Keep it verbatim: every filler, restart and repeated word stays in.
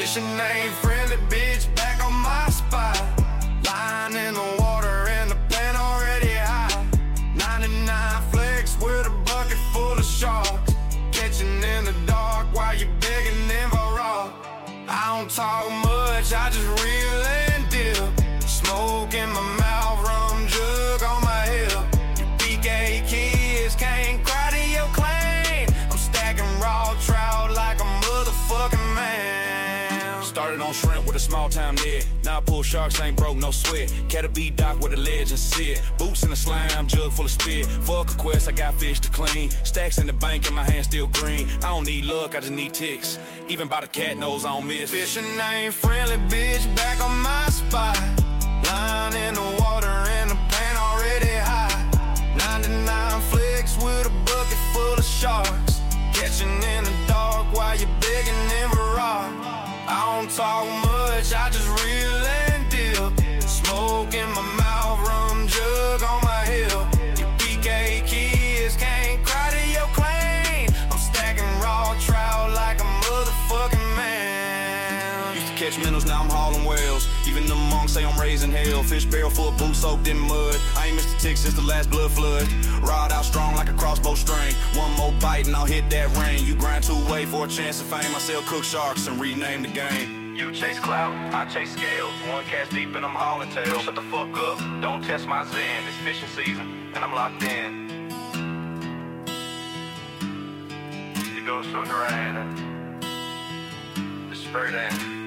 Fishing ain't friendly, bitch, back on my spot. Lying in the water and the pan already high. ninety-nine flex with a bucket full of sharks. Catching in the dark while you begging them for raw. I don't talk much, I just reel and dip. Smoke in my mouth, rum jug on my hip. You P K kids can't cry to your claim. I'm stacking raw trout like a motherfucking man. Started on shrimp with a small town net. Now I pull sharks, ain't broke, no sweat. Cat a B dock with a ledge and sit. Boots in the slime, jug full of spit. Fuck a quest, I got fish to clean. Stacks in the bank and my hand still green. I don't need luck, I just need ticks. Even by the cat nose, I don't miss. Fishing ain't friendly, bitch, back on my spot. Lying in the water and the pan already high. ninety-nine flicks with a bucket full of sharks. Catching in the dark while you begging them for rock. I don't talk much, I just reel and dip. Smoke in my mouth, rum jug on my hip. You P K kids can't cry to your claim. I'm stacking raw trout like a motherfucking man. Used to catch minnows, now I'm hauling whales. Even the monks say I'm raising hell. Fish barrel full of boots soaked in mud. I ain't missed a tick since the last blood flood. Rod out strong like a crossbow string. One more bite and I'll hit that ring. You grind two way for a chance of fame. I sell cooked sharks and rename the game. You chase clout, I chase scales. One cast deep and I'm hauling tails. Shut the fuck up, don't test my zen. It's fishing season and I'm locked in. It goes so grand. It's straight in.